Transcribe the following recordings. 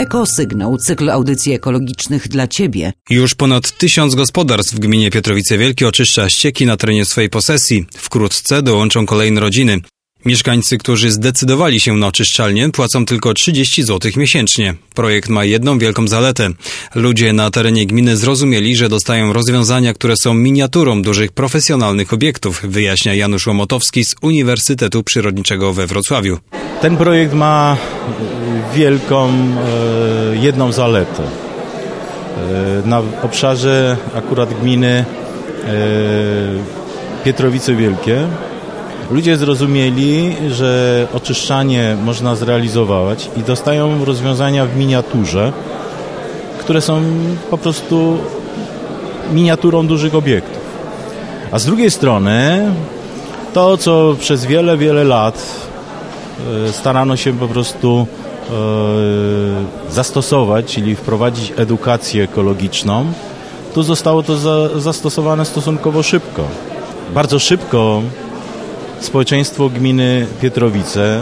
Ekosygnał, cykl audycji ekologicznych dla Ciebie. Już ponad 1000 gospodarstw w gminie Pietrowice Wielkie oczyszcza ścieki na terenie swojej posesji. Wkrótce dołączą kolejne rodziny. Mieszkańcy, którzy zdecydowali się na oczyszczalnię, płacą tylko 30 zł miesięcznie. Projekt ma jedną wielką zaletę. Ludzie na terenie gminy zrozumieli, że dostają rozwiązania, które są miniaturą dużych profesjonalnych obiektów, wyjaśnia Janusz Łomotowski z Uniwersytetu Przyrodniczego we Wrocławiu. Ten projekt ma wielką jedną zaletę. Na obszarze akurat gminy Pietrowice Wielkie ludzie zrozumieli, że oczyszczanie można zrealizować i dostają rozwiązania w miniaturze, które są po prostu miniaturą dużych obiektów. A z drugiej strony to, co przez wiele, wiele lat starano się po prostu zastosować, czyli wprowadzić edukację ekologiczną, to zostało to zastosowane stosunkowo szybko. Bardzo szybko społeczeństwo gminy Pietrowice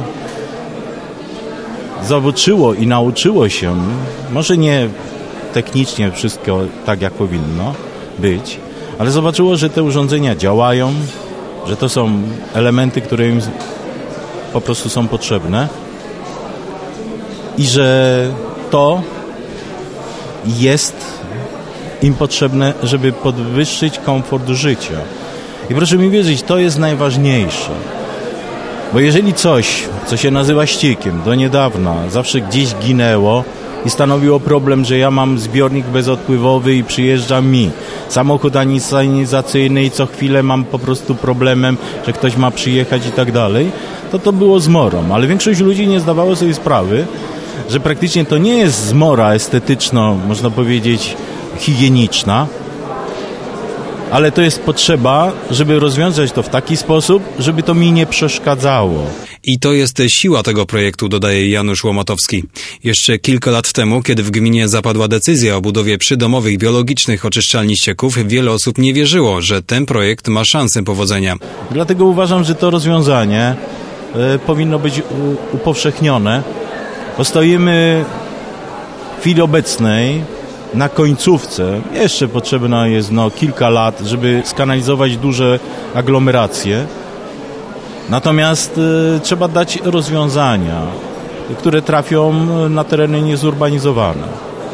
zobaczyło i nauczyło się, może nie technicznie wszystko tak, jak powinno być, ale zobaczyło, że te urządzenia działają, że to są elementy, które im po prostu są potrzebne i że to jest im potrzebne, żeby podwyższyć komfort życia. I proszę mi wierzyć, to jest najważniejsze. Bo jeżeli coś, co się nazywa ściekiem, do niedawna zawsze gdzieś ginęło i stanowiło problem, że ja mam zbiornik bezodpływowy i przyjeżdża mi samochód sanizacyjny i co chwilę mam po prostu problemem, że ktoś ma przyjechać i tak dalej, to było zmorą. Ale większość ludzi nie zdawało sobie sprawy, że praktycznie to nie jest zmora estetyczno, można powiedzieć, higieniczna, ale to jest potrzeba, żeby rozwiązać to w taki sposób, żeby to mi nie przeszkadzało. I to jest siła tego projektu, dodaje Janusz Łomotowski. Jeszcze kilka lat temu, kiedy w gminie zapadła decyzja o budowie przydomowych biologicznych oczyszczalni ścieków, wiele osób nie wierzyło, że ten projekt ma szansę powodzenia. Dlatego uważam, że to rozwiązanie powinno być upowszechnione, bo stoimy w chwili obecnej na końcówce. Jeszcze potrzebne jest kilka lat, żeby skanalizować duże aglomeracje. Natomiast trzeba dać rozwiązania, które trafią na tereny niezurbanizowane.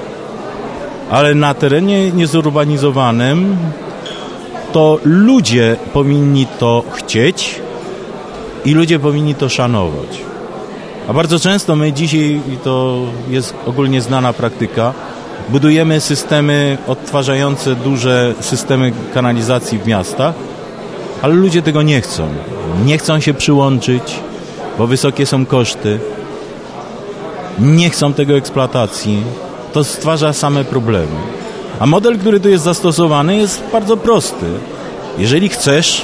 Ale na terenie niezurbanizowanym to ludzie powinni to chcieć i ludzie powinni to szanować. A bardzo często my dzisiaj, i to jest ogólnie znana praktyka, budujemy systemy odtwarzające duże systemy kanalizacji w miastach, ale ludzie tego nie chcą. Nie chcą się przyłączyć, bo wysokie są koszty. Nie chcą tego eksploatacji. To stwarza same problemy. A model, który tu jest zastosowany, jest bardzo prosty. Jeżeli chcesz,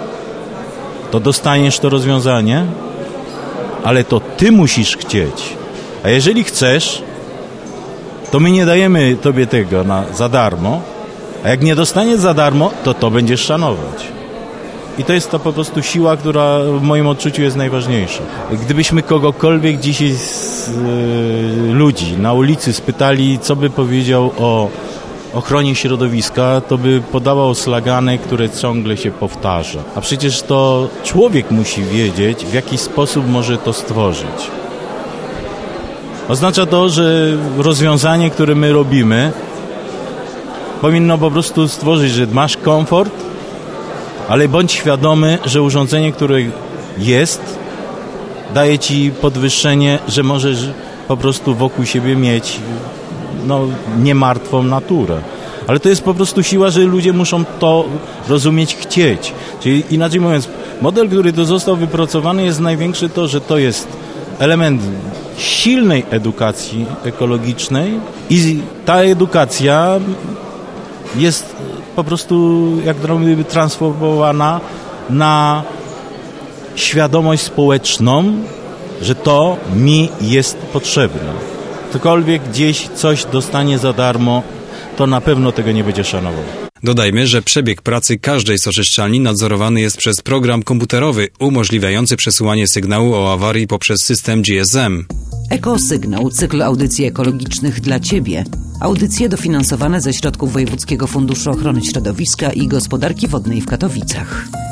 to dostaniesz to rozwiązanie, ale to ty musisz chcieć. A jeżeli chcesz, to my nie dajemy tobie tego za darmo, a jak nie dostaniesz za darmo, to będziesz szanować. I to jest ta po prostu siła, która w moim odczuciu jest najważniejsza. Gdybyśmy kogokolwiek dzisiaj z ludzi na ulicy spytali, co by powiedział o ochronie środowiska, to by podawał slagany, które ciągle się powtarza. A przecież to człowiek musi wiedzieć, w jaki sposób może to stworzyć. Oznacza to, że rozwiązanie, które my robimy, powinno po prostu stworzyć, że masz komfort, ale bądź świadomy, że urządzenie, które jest, daje ci podwyższenie, że możesz po prostu wokół siebie mieć niemartwą naturę. Ale to jest po prostu siła, że ludzie muszą to rozumieć, chcieć. Czyli inaczej mówiąc, model, który tu został wypracowany, jest największy to, że to jest element silnej edukacji ekologicznej i ta edukacja jest po prostu jak gdyby transformowana na świadomość społeczną, że to mi jest potrzebne. Ktokolwiek gdzieś coś dostanie za darmo, to na pewno tego nie będzie szanował. Dodajmy, że przebieg pracy każdej z oczyszczalni nadzorowany jest przez program komputerowy umożliwiający przesyłanie sygnału o awarii poprzez system GSM. Ekosygnał, cykl audycji ekologicznych dla Ciebie. Audycje dofinansowane ze środków Wojewódzkiego Funduszu Ochrony Środowiska i Gospodarki Wodnej w Katowicach.